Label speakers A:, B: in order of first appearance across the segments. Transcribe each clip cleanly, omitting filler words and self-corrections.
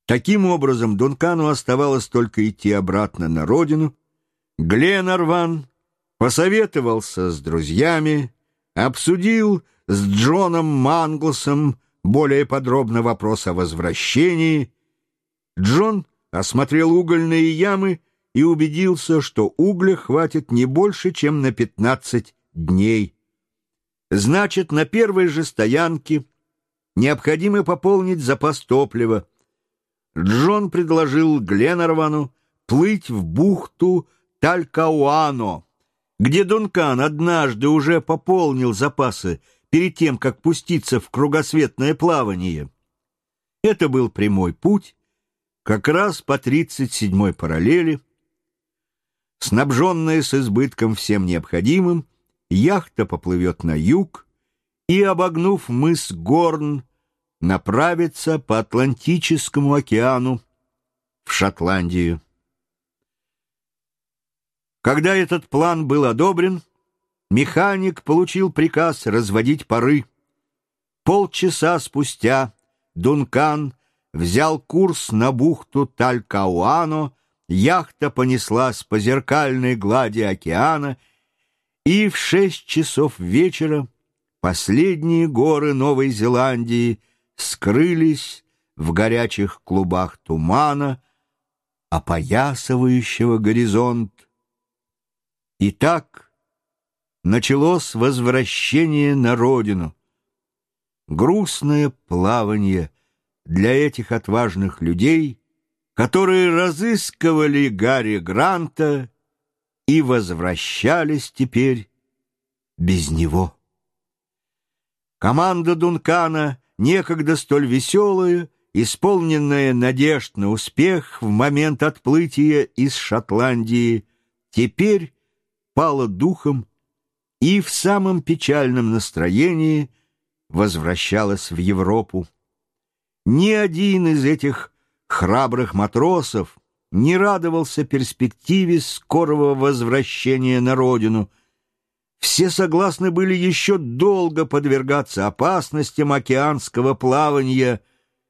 A: Таким образом, Дункану оставалось только идти обратно на родину. Гленарван посоветовался с друзьями, обсудил с Джоном Манглсом более подробно вопрос о возвращении. Джон осмотрел угольные ямы и убедился, что угля хватит не больше, чем на 15 дней. Значит, на первой же стоянке необходимо пополнить запас топлива. Джон предложил Гленарвану плыть в бухту Талькауано, где Дункан однажды уже пополнил запасы перед тем, как пуститься в кругосветное плавание. Это был прямой путь, как раз по 37-й параллели. Снабженная с избытком всем необходимым, яхта поплывет на юг и, обогнув мыс Горн, направится по Атлантическому океану в Шотландию. Когда этот план был одобрен, механик получил приказ разводить пары. Полчаса спустя Дункан взял курс на бухту Талькауано, яхта понеслась по зеркальной глади океана, и в 6 часов вечера последние горы Новой Зеландии скрылись в горячих клубах тумана, опоясывающего горизонт. И так началось возвращение на родину. Грустное плавание для этих отважных людей, которые разыскивали Гарри Гранта и возвращались теперь без него. Команда Дункана, некогда столь веселая, исполненная надежд на успех в момент отплытия из Шотландии, теперь пала духом и в самом печальном настроении возвращалась в Европу. Ни один из этих храбрых матросов не радовался перспективе скорого возвращения на родину. Все согласны были еще долго подвергаться опасностям океанского плавания,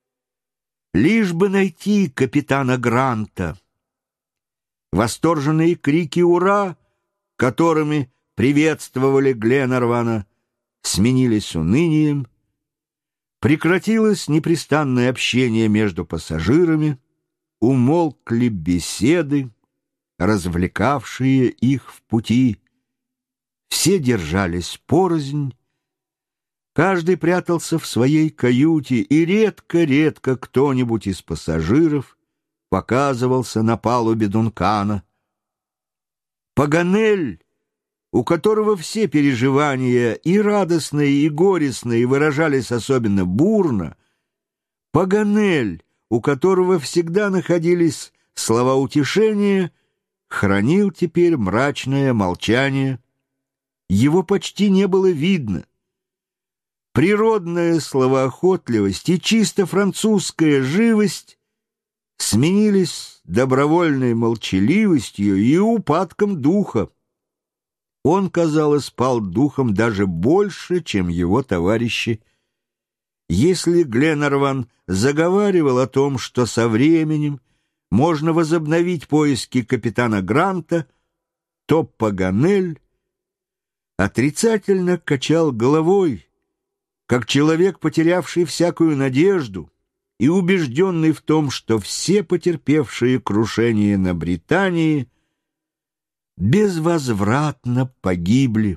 A: лишь бы найти капитана Гранта. Восторженные крики «Ура!», которыми приветствовали Гленарвана, сменились унынием. Прекратилось непрестанное общение между пассажирами, умолкли беседы, развлекавшие их в пути. Все держались порознь, каждый прятался в своей каюте, и редко-редко кто-нибудь из пассажиров показывался на палубе Дункана. Паганель, у которого все переживания, и радостные, и горестные, выражались особенно бурно, Паганель, у которого всегда находились слова утешения, хранил теперь мрачное молчание. Его почти не было видно. Природная словоохотливость и чисто французская живость сменились добровольной молчаливостью и упадком духа. Он, казалось, пал духом даже больше, чем его товарищи. Если Гленарван заговаривал о том, что со временем можно возобновить поиски капитана Гранта, то Паганель отрицательно качал головой, как человек, потерявший всякую надежду и убежденный в том, что все потерпевшие крушение на Британии безвозвратно погибли.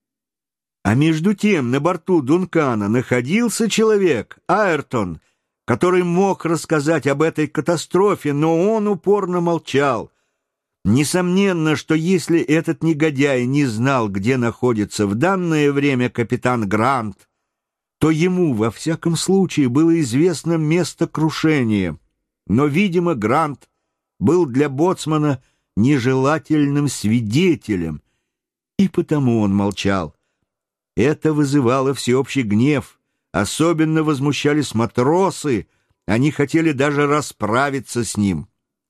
A: А между тем на борту Дункана находился человек, Айртон, который мог рассказать об этой катастрофе, но он упорно молчал. Несомненно, что если этот негодяй не знал, где находится в данное время капитан Грант, то ему, во всяком случае, было известно место крушения. Но, видимо, Грант был для боцмана нежелательным свидетелем, и потому он молчал. Это вызывало всеобщий гнев. Особенно возмущались матросы, они хотели даже расправиться с ним.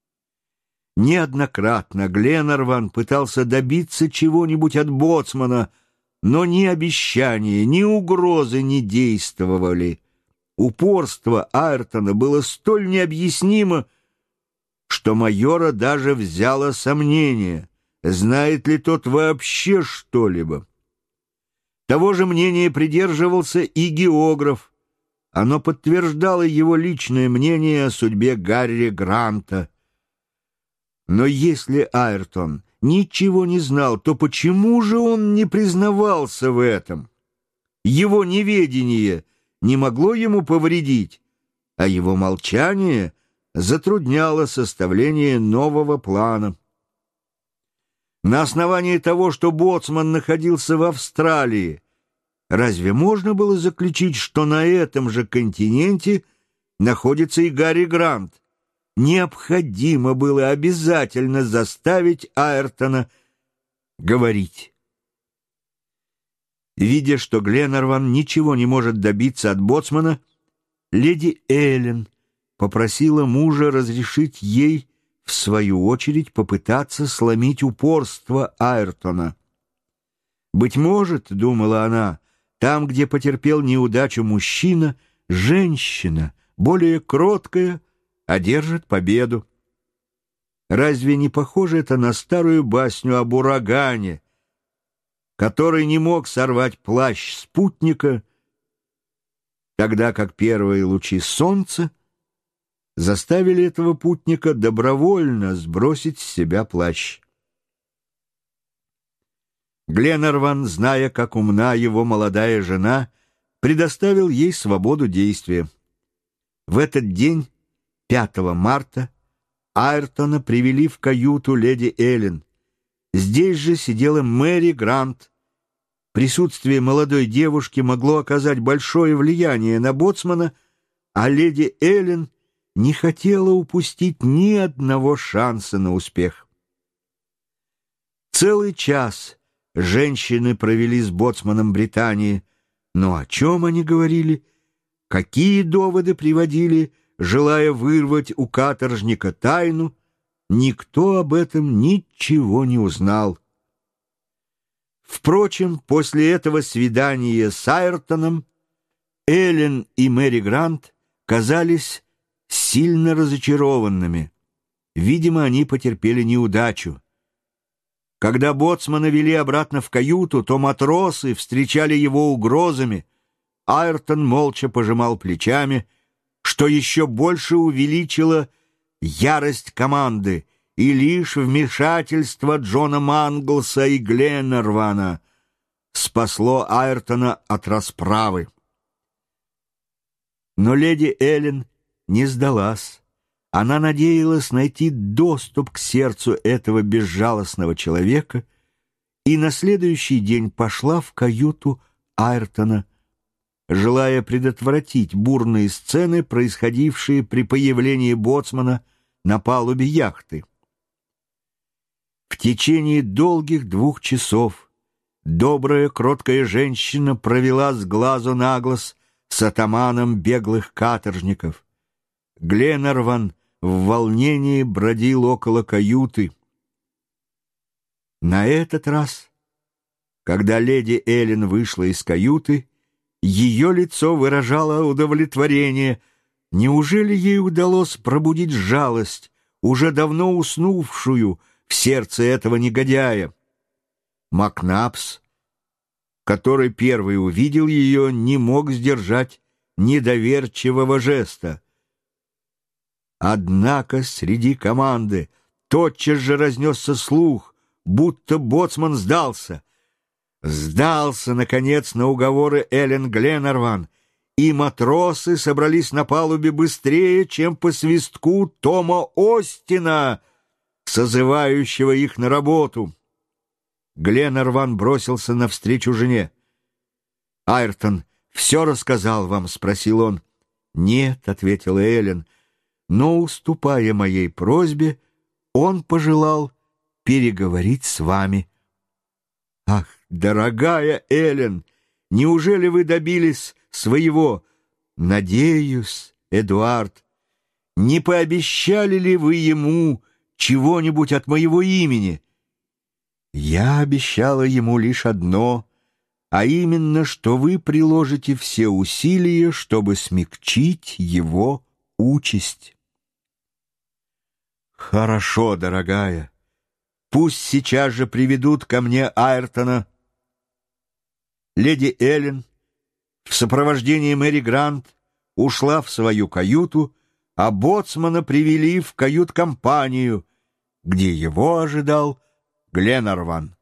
A: Неоднократно Гленарван пытался добиться чего-нибудь от боцмана, но ни обещания, ни угрозы не действовали. Упорство Айртона было столь необъяснимо, что майора даже взяло сомнение, знает ли тот вообще что-либо. Того же мнения придерживался и географ. Оно подтверждало его личное мнение о судьбе Гарри Гранта. Но если Айртон ничего не знал, то почему же он не признавался в этом? Его неведение не могло ему повредить, а его молчание затрудняло составление нового плана. На основании того, что боцман находился в Австралии, разве можно было заключить, что на этом же континенте находится и Гарри Грант? Необходимо было обязательно заставить Айртона говорить. Видя, что Гленарван ничего не может добиться от боцмана, леди Эллен попросила мужа разрешить ей, в свою очередь, попытаться сломить упорство Айртона. «Быть может, — думала она, — там, где потерпел неудачу мужчина, женщина, более кроткая, одержит победу. Разве не похоже это на старую басню об урагане, который не мог сорвать плащ спутника, тогда как первые лучи солнца заставили этого путника добровольно сбросить с себя плащ?» Гленарван, зная, как умна его молодая жена, предоставил ей свободу действия. В этот день, 5 марта, Айртона привели в каюту леди Эллен. Здесь же сидела Мэри Грант. Присутствие молодой девушки могло оказать большое влияние на боцмана, а леди Эллен не хотела упустить ни одного шанса на успех. Целый час женщины провели с боцманом Британии, но о чем они говорили, какие доводы приводили, желая вырвать у каторжника тайну, никто об этом ничего не узнал. Впрочем, после этого свидания с Айртоном Эллен и Мэри Грант казались сильно разочарованными. Видимо, они потерпели неудачу. Когда боцмана вели обратно в каюту, то матросы встречали его угрозами. Айртон молча пожимал плечами, что еще больше увеличило ярость команды, и лишь вмешательство Джона Манглса и Гленарвана спасло Айртона от расправы. Но леди Эллен не сдалась. Она надеялась найти доступ к сердцу этого безжалостного человека и на следующий день пошла в каюту Айртона, желая предотвратить бурные сцены, происходившие при появлении боцмана на палубе яхты. В течение долгих 2 часов добрая, кроткая женщина провела с глазу на глаз с атаманом беглых каторжников. Гленарван в волнении бродил около каюты. На этот раз, когда леди Эллен вышла из каюты, ее лицо выражало удовлетворение. Неужели ей удалось пробудить жалость, уже давно уснувшую в сердце этого негодяя? Макнапс, который первый увидел ее, не мог сдержать недоверчивого жеста. Однако среди команды тотчас же разнесся слух, будто боцман сдался. Сдался, наконец, на уговоры Эллен Гленарван, и матросы собрались на палубе быстрее, чем по свистку Тома Остина, созывающего их на работу. Гленарван бросился навстречу жене. «Айртон все рассказал вам?» — спросил он. «Нет», — ответила Эллен, — «но, уступая моей просьбе, он пожелал переговорить с вами». «Ах, дорогая Эллен, неужели вы добились своего?» «Надеюсь, Эдуард. Не пообещали ли вы ему чего-нибудь от моего имени?» «Я обещала ему лишь одно а именно, что вы приложите все усилия, чтобы смягчить его участь. Хорошо, дорогая. Пусть сейчас же приведут ко мне Айртона. Леди Эллен в сопровождении Мэри Грант ушла в свою каюту, а боцмана привели в кают-компанию, где его ожидал Гленарван.